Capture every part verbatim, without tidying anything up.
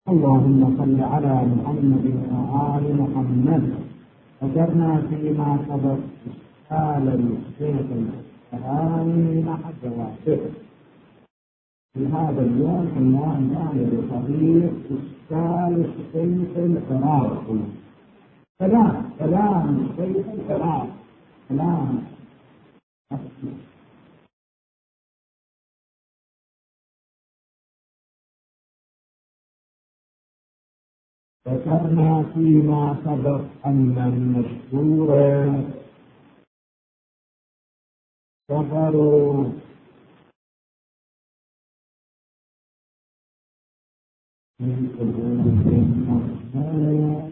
اللهم صل على محمد وآل محمد. ذكرنا فيما سبق إشكال الشيخ الفقهاني مع الجواب. في هذا اليوم عنوان ثاني بقضية إشكال الشيخ العراقي. كلام كلام الشيخ العراقي كلام ذكرنا فيما سبق أن المشهور سفروا من قبول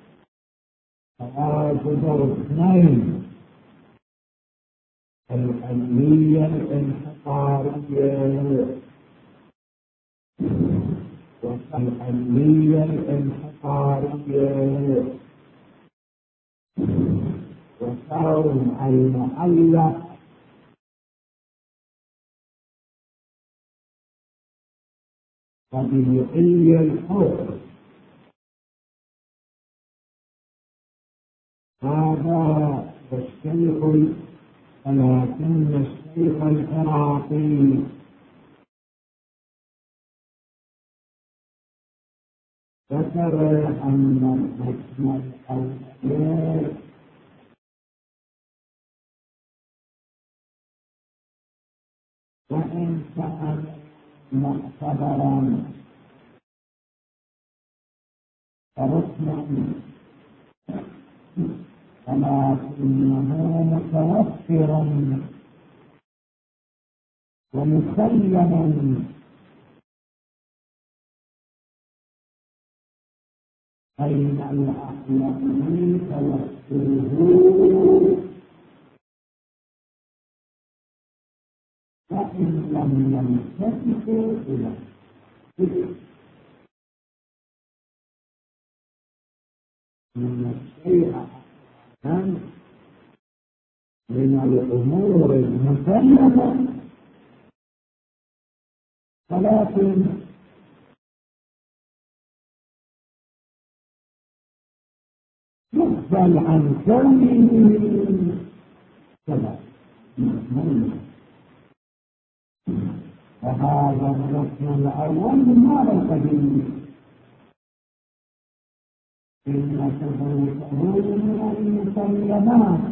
تواجد اثنين: العلمية الانحصارية والعلمية الانحصارية وكون المعلق طبيعي الحر. هذا الشيخ ولكن الشيخ العراقي ذكر أن الحكم الأول وإن كان معتبرا فركنا ولكنه متوفر ومسلم بين الأحيان توفره، فإن لم يلتفتوا إليه من الشيء من الأمور المسلمة، ولكن يقبل عن كونه كذا. وهذا الركن الأول من هذا القبيل، إن ثبوته من المسلمات،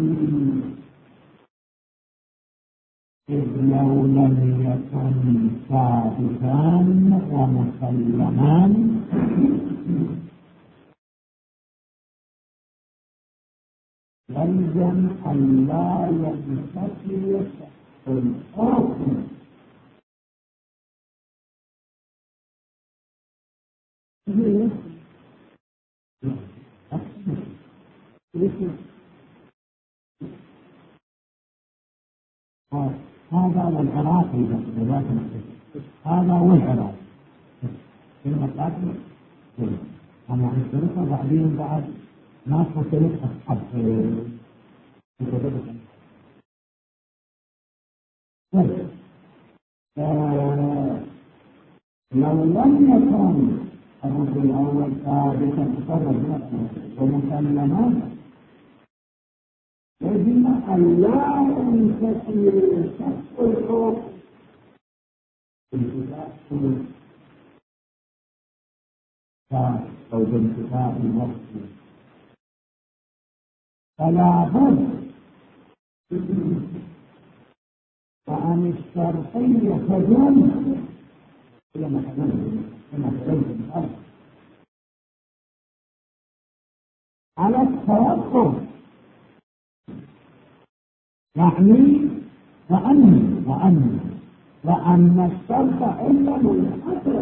إذ لو لم يكن ثابتا ومسلما يلزم أن لا ينتفي الحكم. هذا والعراقي هذا والعراقي كلمة قاتل أنا أنشرتها بعدين بعد ما فصلت أصحاب لو لم يكن الركن الأول ثابتا تصرف ومسلما يجب أن لا ينتفي شخص الحكم بانتفاء أو بانتفاء الوقت، فلا بد وأن الشرطية تدل كما تدل على التوقف، يعني وأن وأن وأن الشرط إلا منحصر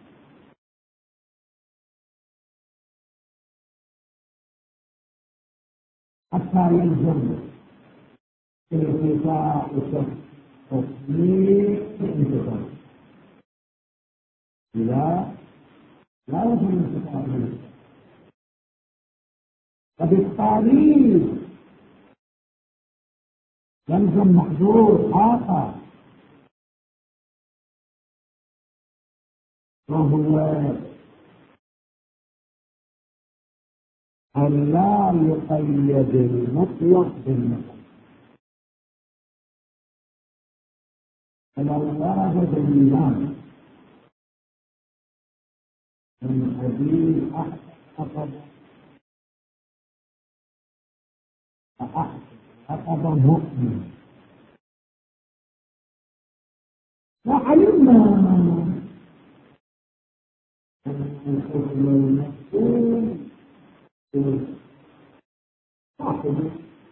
حتى يلزم ارتفاع تصميم الانتفاع. لا لا يمكن الانتفاع، فبالتالي يلزم محظور آخر وهو أن لا يقيد المطلق بالمطلق. فلو ورد دليلان من حديث أحد أخذ أحد أخذ مؤمن، وعلمنا أن الحكم المسؤول صاحبه،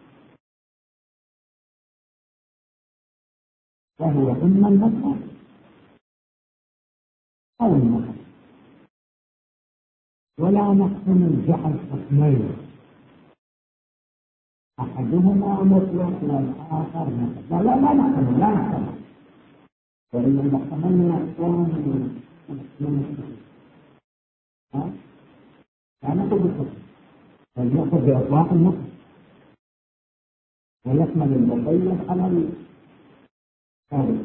وهو إما المطلق أو المطلق، ولا نقسم الجحد قسمين، أحدهما مطلق والآخر مطلق. لا لا لا نقسم لا نقسم وإن نقسمنا أقسام من ها؟ لا نأخذ بالقسم، بل نأخذ بإطلاق المطلق ويشمل المقيد على الثالث.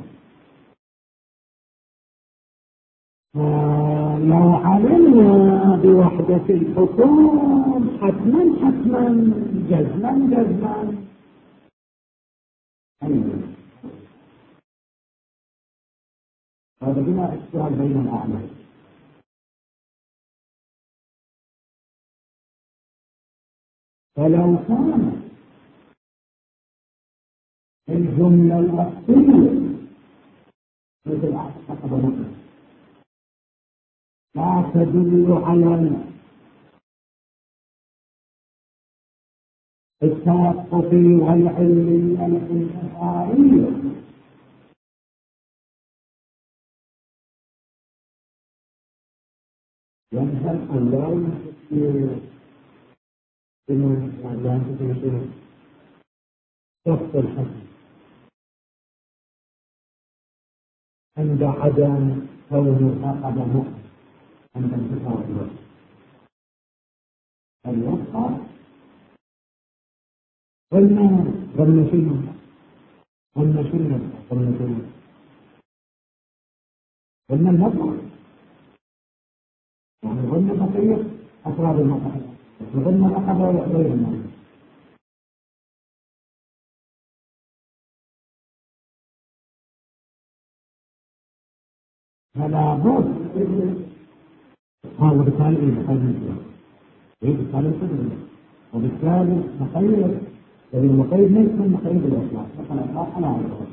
لو علمنا بوحدة الحكم حتما حتما جزما جزما أيضا هذا بلا اشتراك بين الأعمال. فلو كان الجملة الأصلية مثل أحد مطلق لا تدل على التوقف والعلمية الانحصارية، ينزل أن لا يمكن لا يمكن ضبط الحكم عند عدم كون فقد مؤمن عند انتفاع الوقت. الوقت قلنا قلنا شنو قلنا شنو قلنا شنو قلنا المطلق، يعني قلنا بقية أفراد المطلق، وقلنا لقب غير المطلق. فلا بد ها وبالتالي إيه بقيد إيه بالتالي كده، وبالتالي مقيد، يعني المقيد ليس من مقيد الإطلاق، لكن الإطلاق على الأرض.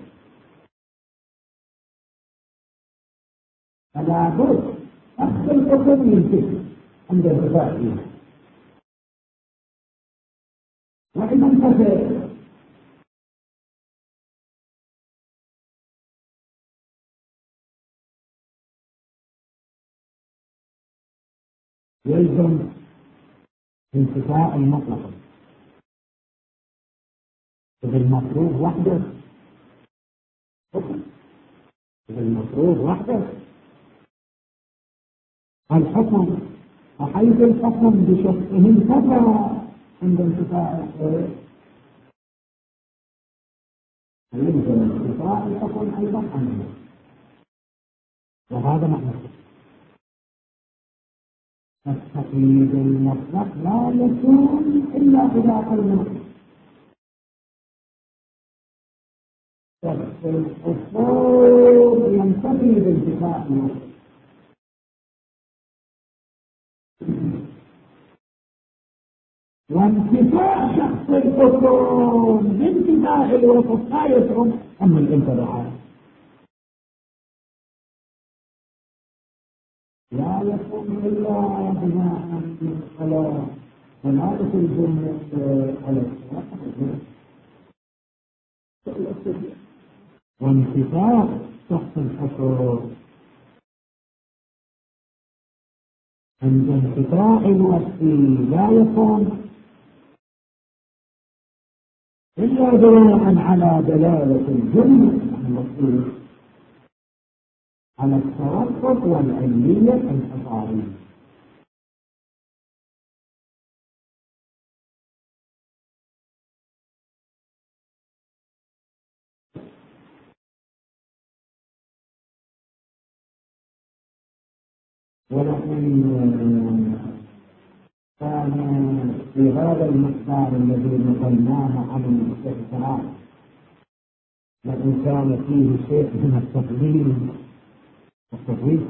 فلا بد أخذ الحكم ينتهي عند انتفاع فيها، وإذا انتهى يلزم انتفاء المطلق بالمفروض وحده، بالمفروض وحده الحكم، وحيث الحكم بشخصه انتفى عند انتفاء الخير يلزم انتفاء الحكم أيضا عنه، وهذا معنى التقييد المطلق لا يكون إلا إذا قلنا الأصول ينتفي بانتفاء المطلق، وانتفاء شخص الحكم بانتفاء الوصف لا يترك أما الانتفاعات لا يكون إلا بناء على ثلاثة الجملة على الثلاثة وانتفاء شخص الحكم عند انقطاع الوصف لا يكون إلا بناء على دلالة الجملة الوصفية على التوقف والعلمية الانحصارية. ولكن كان في هذا المقدار الذي نقلناه عن الاستغفار، وإن كان فيه شيء من التفضيل التفضيل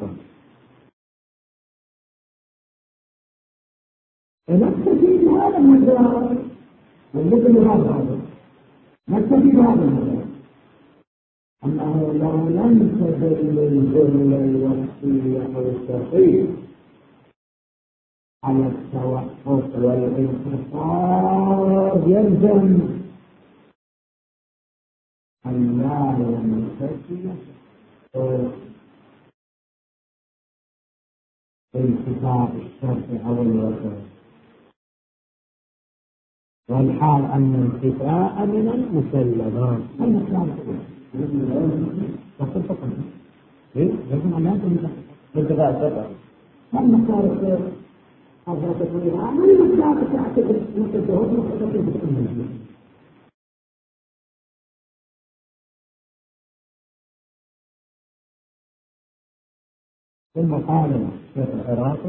نكتفي بهذا المقدار والذي هذا نكتفي بهذا المقدار، أنه لو لم تدل الجملة الوصفية أو التفصيل على التوقف والانتصار يلزم أن لا ينتفي انتفاء الشرط أو الوصف، والحال أن الانتفاء من المسلمات. يجب أن لا انتفاء الشرط لما صارت حضرة تقولها من المسلمات تعتقد متجهد متجهد بالأمنية. ثم قال الشيخ العراقي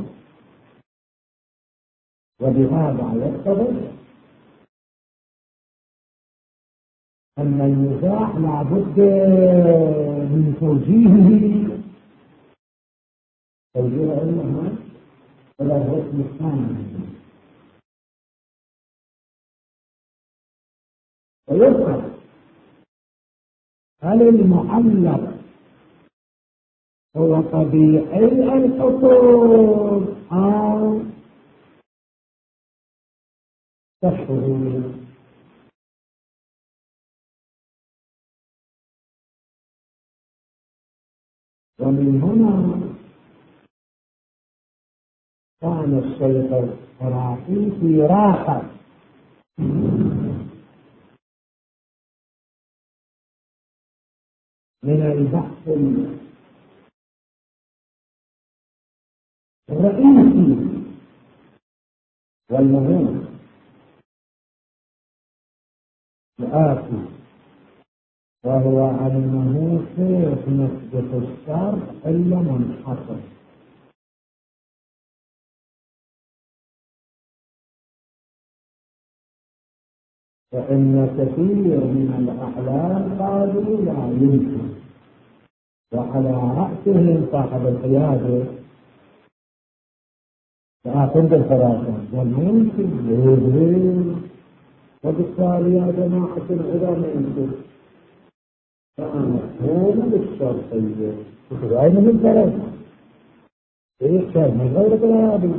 وبهذا يتضح أن النزاع لا بد من توجيهه توجيه علمه إلى الرسم الثاني، ويذكر هل المعلق هو طبيعي الحصول أو تشعر. ومن هنا كان الشيخ العراقي في راحة من البحث الرئيسي والمهم الآتي، وهو أنه كيف نثبت الشرط إلا منحصر. فإن كثير من الأحلام قالوا لا يمكن، وعلى رأسهم صاحب القيادة فأخذ الثلاثة وممكن يهدر، وبالتالي يا جماعة العلماء يمكن فمفهوم للشرطية تتبعين من ثلاثة إيه كان من غير قيادة.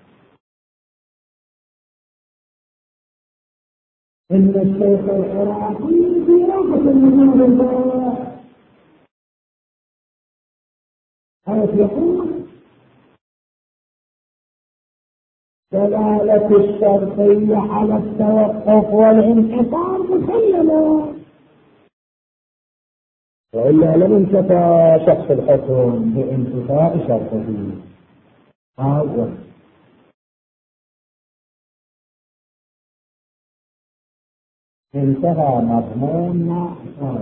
إن الشيخ العراقي في رغبة من الله حيث يقول دلالة الشرطية على التوقف والانحصار مسلمة، وإلا لم ينتفى شخص الحكم بانتفاء شرطه. هذا انتهى مضمون ما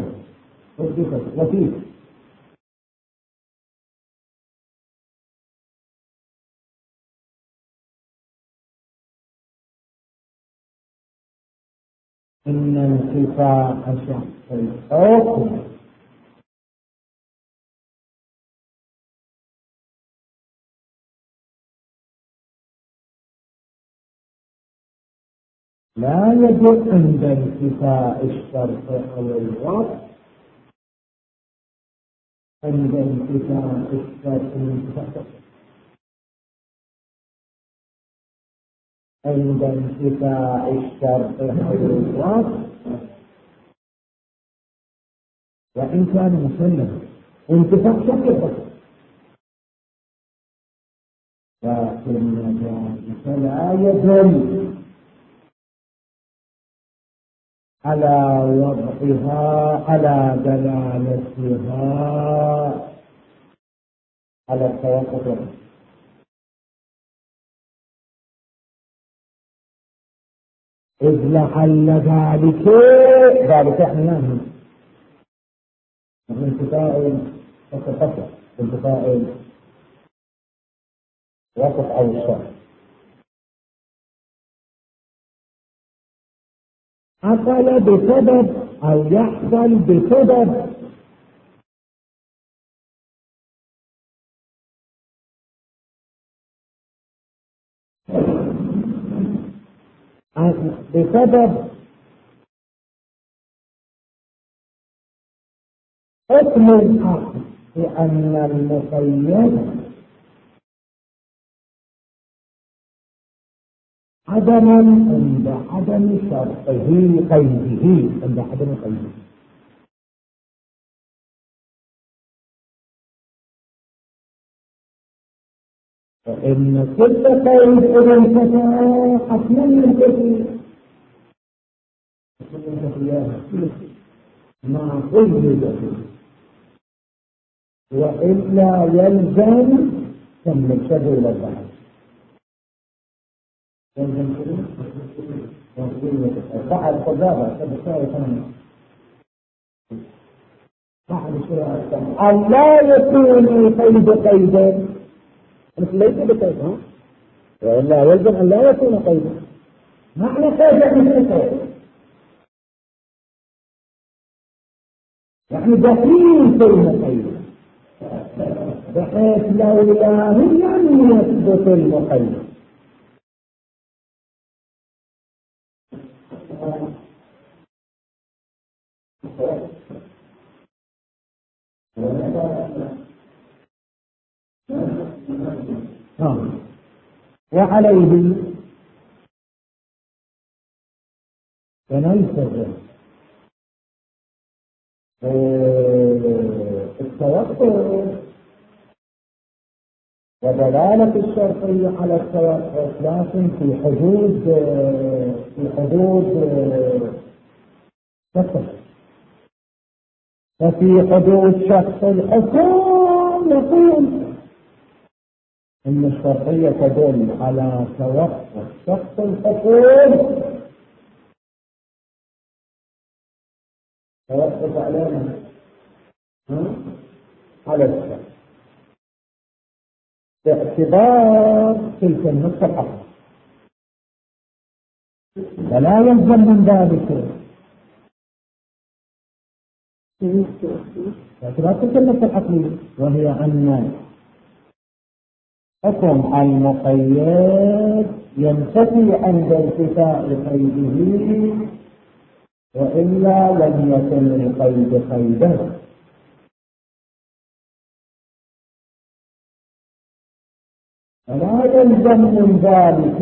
وفيه إن انتفاء شخص الحكم لا يجب عند انتفاء الشرط أو الوصف، عند انتفاء الشرط عند انتفاء الشرط أو الوصف وإن كان مسلما انتفاء شرط، لكن ذلك لا يدل على وضعها على دلالتها على التوقف، إذ لعل ذلك ذلك احنا انتفاء وقف انتفاء وقف أو الشرط حصل بسبب أو يحصل بسبب بسبب حكم الحق بأن المقيد عدما عند عدم شرطه قيده عند عدم قيده. فإن كل قيد إذا انتهى حتما ينتهي ما قيد وإلا يلزم كم سبيل البحث يلزم بعد قضاء بعد شيء أن لا يكون القيد قيدا مثل ليس بقيد وإلا يلزم أن لا يكون قيدا. معنى قيد مثل قيد يعني دخيل في المقيد بحيث لولا لم يثبت المقيد. وعليه فنلتزم التوقف ودلالة الشرطية على التوقف لكن في حدود في حدود شخص. ففي حدود شخص الحكم نقول إن الشرطية تدل على توقف شخص الحكم توقف علينا على الشخص باعتبار تلك النص الحق ولا يلزم من ذلك باعتبار تلك النص الحقيقي وهي أن حكم المقيد ينتفي عند انتفاء قيده وإلا لم يكن لقيد قيده. فلا يلزم من ذلك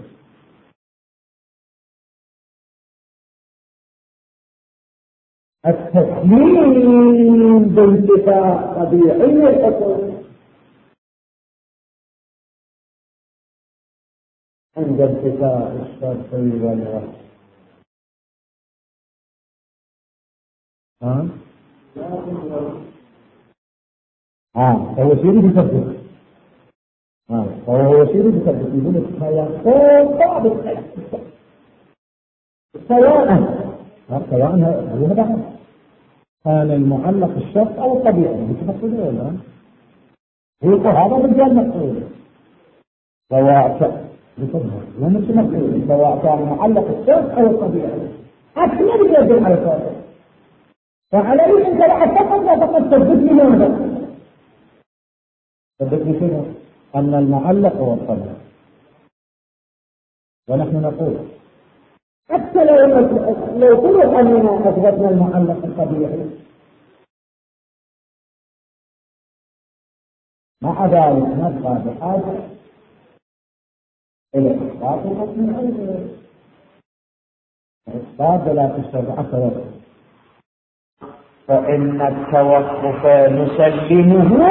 التسليم بانتفاء طبيعي الحكم عند انتفاء الشرط والوصف. ها؟ ها هو يريد يثبت ها هو يريد يثبت يقول التوقف ضابط سواء سواء هو هذا كان المعلق الشرط او الطبيعي متفقين ولا هو هذا بالجال مقصود سواء لا مش مقصود سواء كان معلق الشرط او الطبيعي اكيد يجب على الفرق. فعليه انت لا فقط لا فقط تثبت لماذا تثبت شنو ان المعلق هو الطبيعي ونحن نقول حتى لو لو قلت اننا اثبتنا المعلق الطبيعي مع ذلك نبقى بحاجه الى اثبات الحكم العلمي اثبات دلاله الشرع اكثر. فان التوقف نسلمه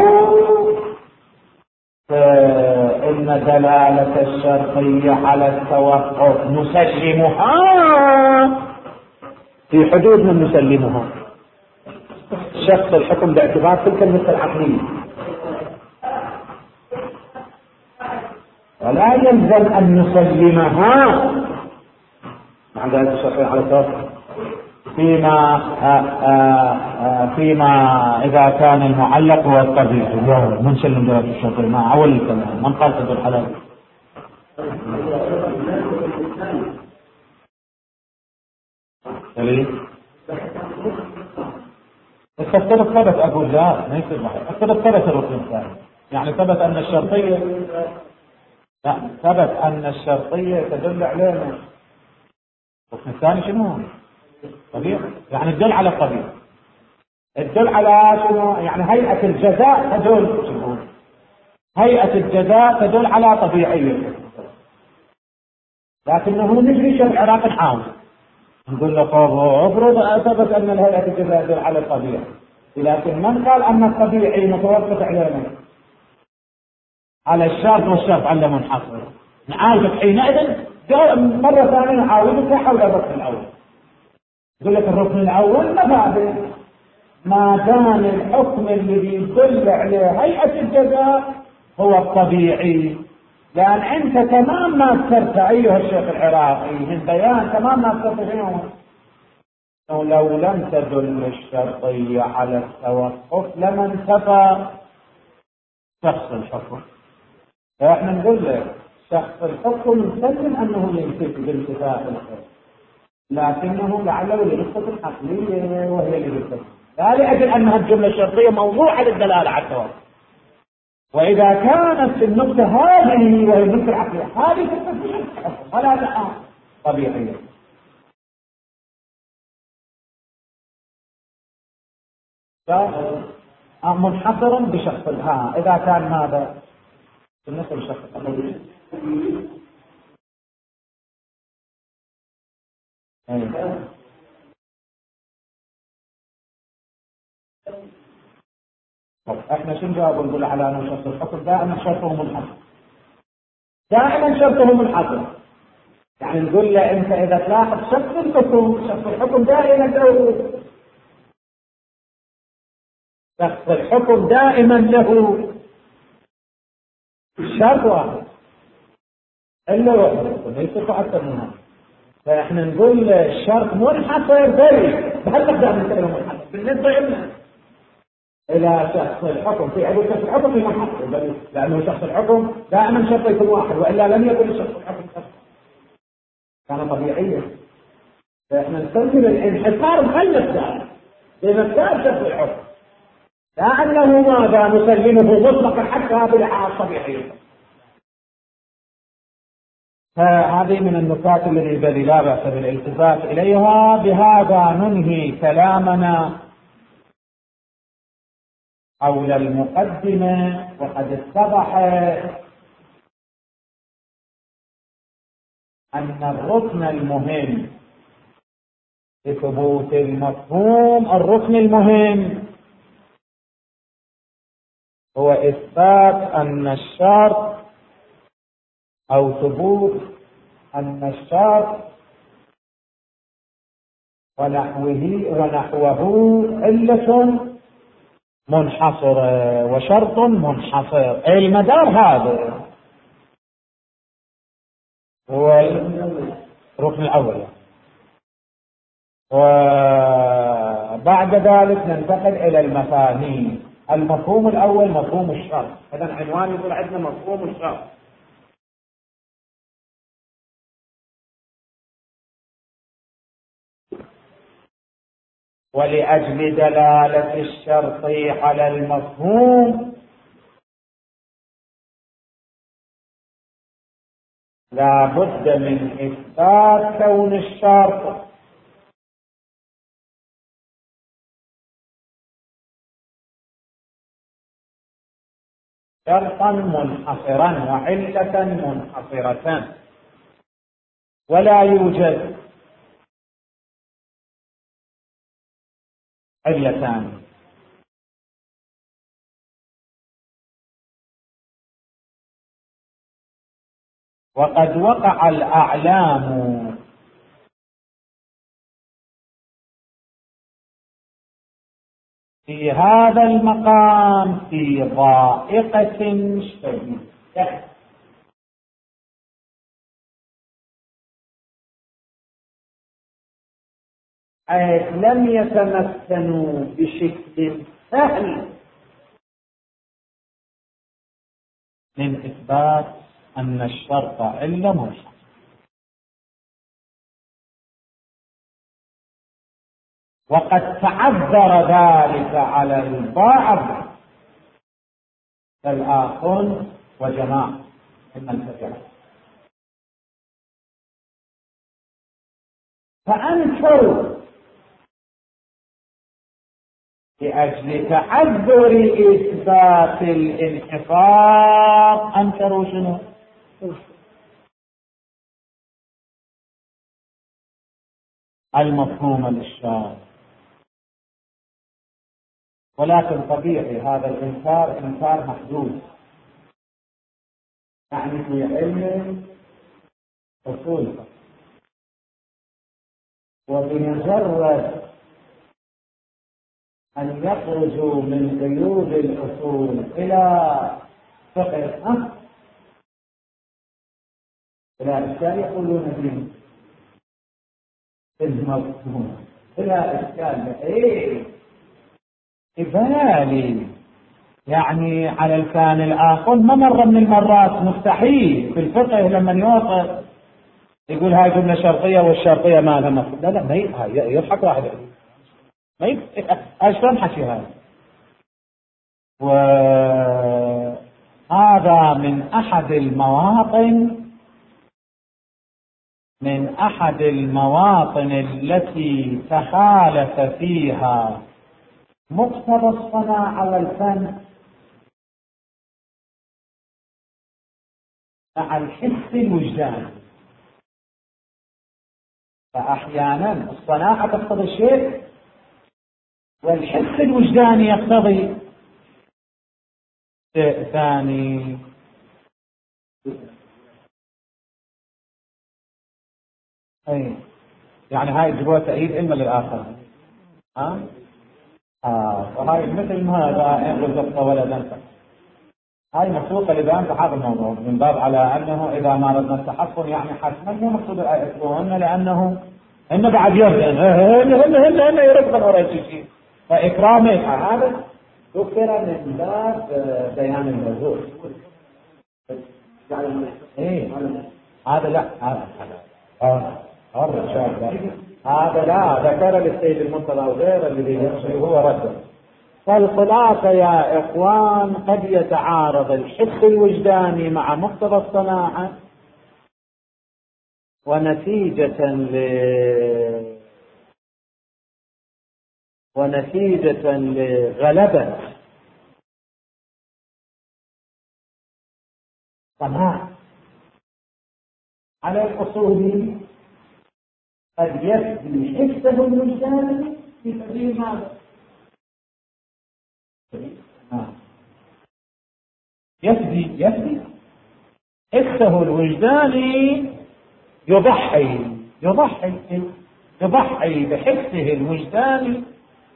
فإن دلالة الشرطية على التوقف نسلمها في حدود من نسلمها شخص الحكم باعتبار تلك النص العقلية ولا يلزم أن نسلمها مع دلالة الشرطية على التوقف فيما آآ آآ فيما إذا كان المعلق هو الطبيعي من سلم دلالة الشرطية مع أول الكلام من قال تدل الحلال ليه؟ الثبت ثبت أقول لا ما يصير معي. الثبت ثبت الركن الثاني، يعني ثبت أن الشرطية، لا ثبت أن الشرطية تدل علينا. الركن الثاني شنو؟ طبيعي، يعني تدل على الطبيعي، تدل على شنو؟ يعني هيئة الجزاء تدل شنو؟ هيئة الجزاء تدل على طبيعية، لكنه نجري شرع عراق نحاول نقول له طب افرض ثبت ان الهيئة الجزاء تدل على الطبيعي، لكن من قال ان الطبيعي متوقف علينا على الشرط والشرط على منحصر؟ نعالجك حينئذ مرة ثانية نعاودك حول الركن الأول. يقول لك الركن الأول مبادئ، ما دام الحكم الذي يدل عليه هيئة الجزاء هو الطبيعي، لأن أنت تمام ما ذكرت أيها الشيخ العراقي من بيان تمام ما ذكرت فيهم لو لم تدل الشرطية على التوقف لما انتفى شخص الحكم. فإحنا نقول لك شخص الحكم نسلم أنه ينتفي بانتفاء الحكم، لكنه لعله لنقطة العقلية وهي لنقطة لا لأجل أنها الجملة الشرطية موضوعة للدلالة على التوقف. وإذا كانت النقطة هذه وهي النقطة العقلية هذه تستفيد ولا لا طبيعية. منحصر بشخص ها إذا كان ماذا بالنسبة لشخص الأول. طب احنا شو نجاوب؟ نقول على انه شرط الحكم دائما شرطه منحصر، دائما شرطه منحصر. يعني نقول له انت اذا تلاحظ شرط الحكم شرط الحكم دائما له شرط الحكم دائما له شرط واحد الا واحد ليس اكثر من هذا. فاحنا نقول الشرط منحصر بري بهل نقدر نسميه منحصر بالنسبه لنا الى شخص الحكم في عدد شخص الحكم المنحصر، لانه شخص الحكم دائما شرط يكون واحد والا لم يكن شخص الحكم شخص كان طبيعيا. فاحنا نسمي الانحصار مخلف ذلك بمثال شخص الحكم لانه ماذا نسلمه مطلقا حتى بالحال الطبيعيه. فهذه من النقاط التي لا بأس بالالتفات إليها. بهذا ننهي كلامنا حول المقدمة، وقد اتضح أن الركن المهم لثبوت المفهوم، الركن المهم هو إثبات أن الشرط أو ثبوت أن الشرط ونحوه ونحوه علة منحصرة وشرط منحصر. أي المدار هذا هو الركن الأول. وبعد ذلك ننتقل إلى المفاهيم. المفهوم الأول مفهوم الشرط. هذا عنوان يقول عندنا مفهوم الشرط. ولأجل دلالة الشرط على المفهوم لا بد من إثبات كون الشرط شرطا منحصرا وعلة منحصرة، ولا يوجد علتان. وقد وقع الأعلام في هذا المقام في ضائقة شديدة، حيث لم يتمكنوا بشكل سهل من إثبات أن الشرط علة منحصرة. وقد تعذر ذلك على البعض كالآخر وجماعة من الفجر، فأنكروا لأجل تعذر إثبات الانحصار. أنكروا شنو؟ المفهوم للشارع. ولكن طبيعي هذا الإنكار إنكار محدود، يعني في علم أصول، وبمجرد أن يخرجوا من قيود الأصول إلى فقه إلى إشكال يقولون دين المفهوم إلى إشكال إيه بالي، يعني على الكان الآخر ما مرة من المرات مستحيل في الفقه لما يوصل يقول هاي جملة شرطية والشرطية ما لها مفهوم. لا لا ما يضحك واحد ما أشلون حكي هذا. وهذا من أحد المواطن من أحد المواطن التي تخالف فيها مقتضى الصناعة والفن مع الحس الوجداني. فأحيانا الصناعة تقتضي الشيء والحس الوجداني يقتضي شيء ثاني. أي يعني هاي جبوة تأييد إما للآخر. ها آه وهاي مثل ما هذا يقول تبقى ولدا، هاي مسوقة لبيان هذا الموضوع من باب على أنه إذا ما ردنا التحصن يعني حتما مو مقصود الآية، لأنه إنه بعد يرد هن هن هن هن يرد من وراء شيء فإكرامه هذا ذكر من باب بيان الموضوع. إيه هذا لا هذا هذا هذا لا ذكر للسيد المنتظر وغيره الذي هو رده. فالخلاصة يا إخوان قد يتعارض الحس الوجداني مع مقتضى الصناعة، ونتيجة ل ونتيجة لغلبة صناعة على الأصول قد يفدي حسه الوجداني في سبيل هذا. يفدي يفدي حسه الوجداني، يضحي يضحي يضحي بحسه الوجداني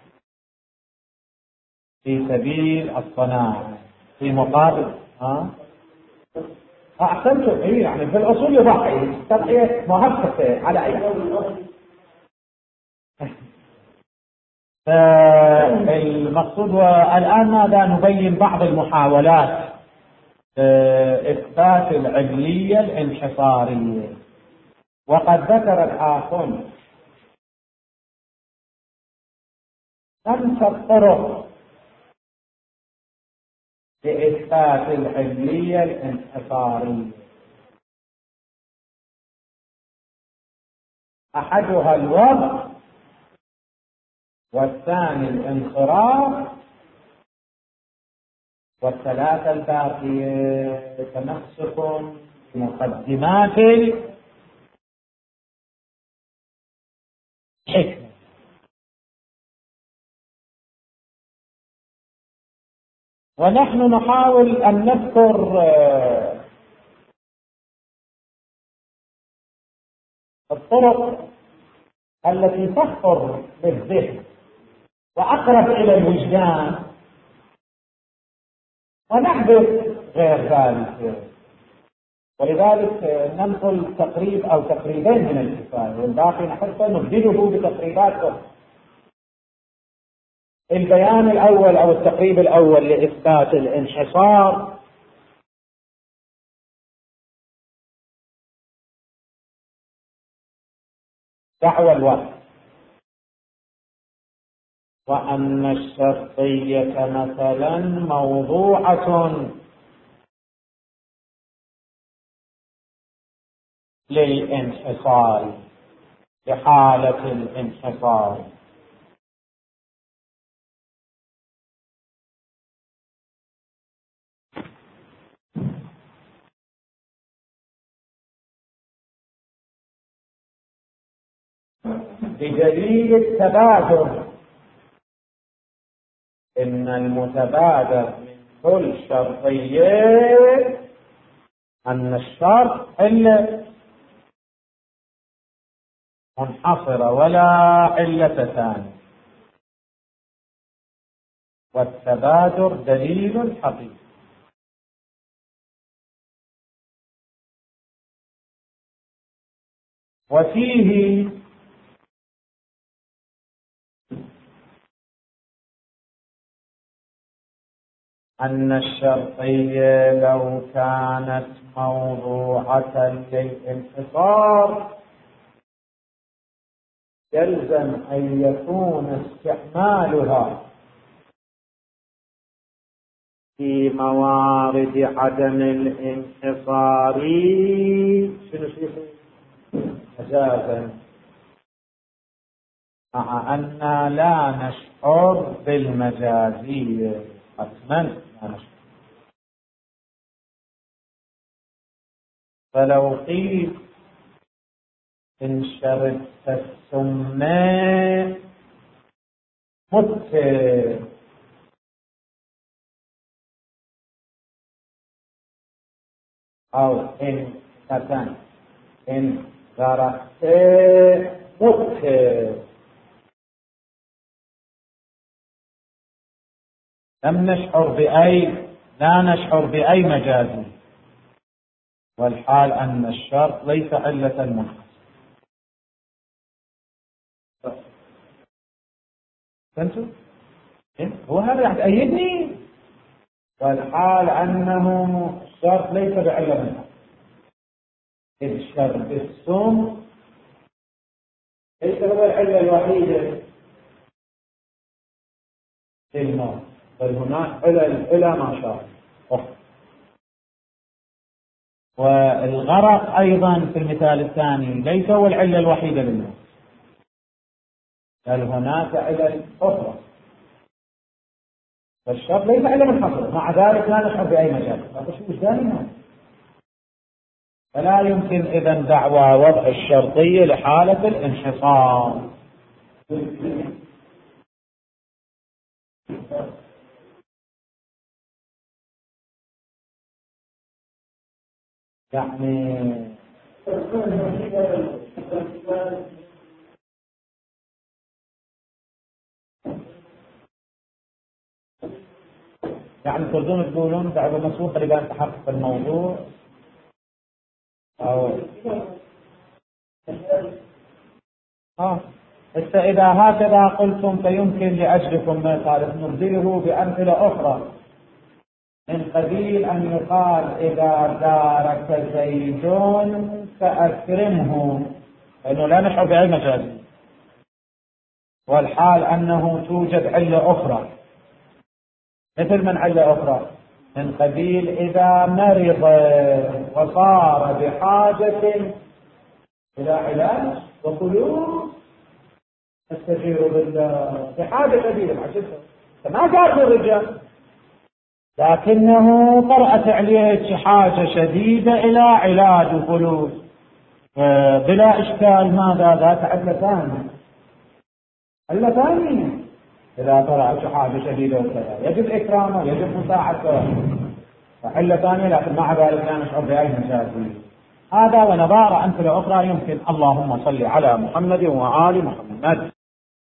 في سبيل الصناعة في مقابل ها أحسنتم. إيه يعني في الأصول يضحي تضحية مهففة على أي المقصود. والآن ماذا نبين بعض المحاولات إثبات العلية الانحصارية. وقد ذكر الآخر خمسة طرق لإثبات العلية الانحصارية. أحدها الوضع، والثاني الانصراف، والثلاثة الباقية تمسك بمقدمات الحكمة. ونحن نحاول أن نذكر الطرق التي تخطر بالذهن وأقرب إلى الوجدان، ونحذف غير ذلك. ولذلك ننقل تقريب أو تقريبين من الكفاية، والباقي نحثه نبدله بتقريبات أخرى. البيان الأول أو التقريب الأول لإثبات الانحصار دعوى الوصف. وأن الشرطية مثلا موضوعة للانحصار لحالة الانحصار. بدليل التبادر، إن المتبادر من كل شرطية أن الشرط علة منحصرة ولا علة ثانية، والتبادر دليل حقيقي. وفيه أن الشرطية لو كانت موضوعة للانحصار يلزم أن يكون استعمالها في موارد عدم الانحصار شنو شيء مجازا، مع أن لا نشعر بالمجازية حتما لا نشعر. فلو قيل إن شربت السم مت، أو إن فتن إن غرقت مت، لم نشعر بأي لا نشعر بأي مجاز، والحال أن الشرط ليس علة منحصرة. فهمتوا؟ هو هذا راح تأيدني، والحال أنه الشرط ليس بعلة منحصرة، إذ الشرط السم ليس هو العلة الوحيدة في الموت، بل هناك علل إلى ما شاء. والغرق أيضا في المثال الثاني ليس هو العلة الوحيدة للموت، بل هناك علل أخرى، فالشرط ليس علة منحصرة، مع ذلك لا نشعر بأي مجال. فشو دائما فلا يمكن إذن دعوى وضع الشرطية لحالة الانحصار. يعني يعني تريدون تقولون دعوة مسبوقة لبيان تحقق الموضوع، أو اه حتى إذا هكذا قلتم فيمكن لأجلكم ما قال نبدله بأمثلة أخرى، من قبيل أن يقال إذا دارك زيد فأكرمه، لأنه لا نشعر بأي مجاز، والحال أنه توجد علة أخرى. مثل من علة أخرى؟ من قبيل إذا مرض وصار بحاجة إلى علاج وقلوب تستجير بالله بحاجة شديدة، عشان ما قال بالرجال، لكنه طرأت عليه حاجة شديدة إلى علاج وقلوب بلا إشكال. ماذا ذات علة ثانية؟ علة ثانية إذا طرأت حاجة شديدة وكذا يجب إكرامه، يجب مساعدته، علة ثانية، لكن مع ذلك لا نشعر بأي مشاكل. هذا ونظار أمثلة أخرى يمكن. اللهم صل على محمد وآل محمد.